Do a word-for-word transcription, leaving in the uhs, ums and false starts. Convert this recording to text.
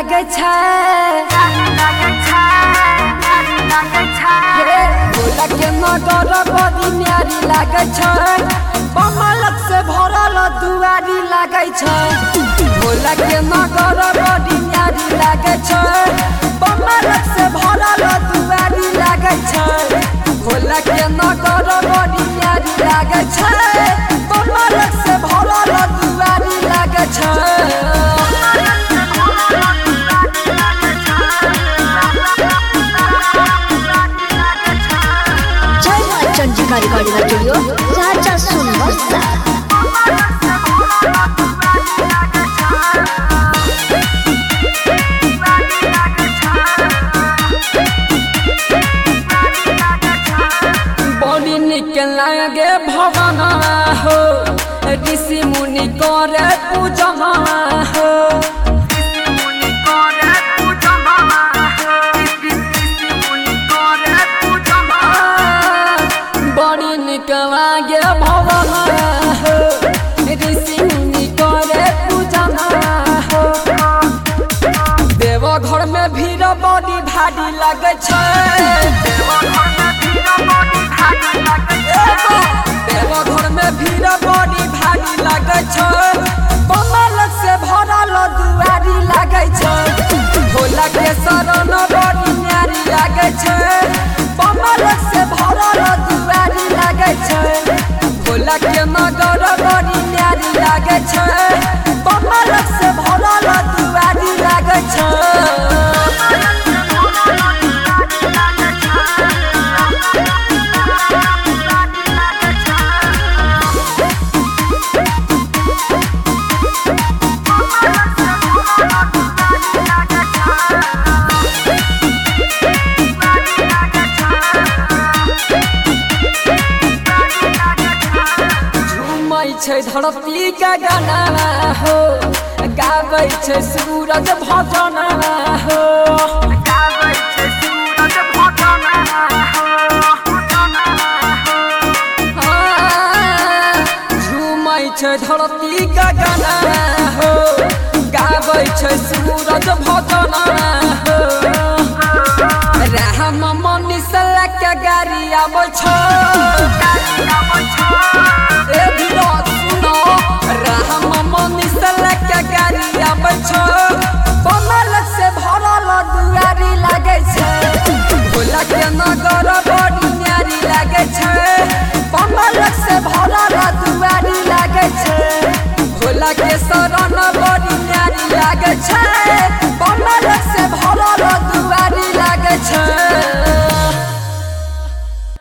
लागे छै भोला के नगर बड़ी न्यारी लागे छै बमलक से भरल दुआरी लागे छै भोला के नगर बड़ी न्यारी लागे छै बमलक से भरल दुआरी लागे छै भोला के नगर बड़ी न्यारी लागे छै बमलक से भरल दुआरी लागे छै चंडिका रिकॉर्डिंग स्टूडियो राजा सुनबस्ता बड़ी निक लागे भवन हो ऋषि मुनि करे पूजना हो बड़ी निक लागे भवन हो ऋषि मुनि करे पूजना हो देवघर में भीड़ बड़ी भारी लगे छै देवघर में भीड़ बड़ी भारी लगे छै बमलक से भरल दुआरी लगे छै भोला के शरण बड़ी न्यारी लगे छै बमलक से भरल दुआरी लगे छै भोला के नगर बड़ी न्यारी लगे छै बमलक से भरल दुआरी लगे छै छै धरती का गाना हो गाबै छै सूरज भजन हो गाबै छै सूरज भजन हो झूमै छै धरती का गाना हो गाबै छै सूरज भजन हो राम मनीष के गाड़ी आबै छै ए धीरज सुनो राम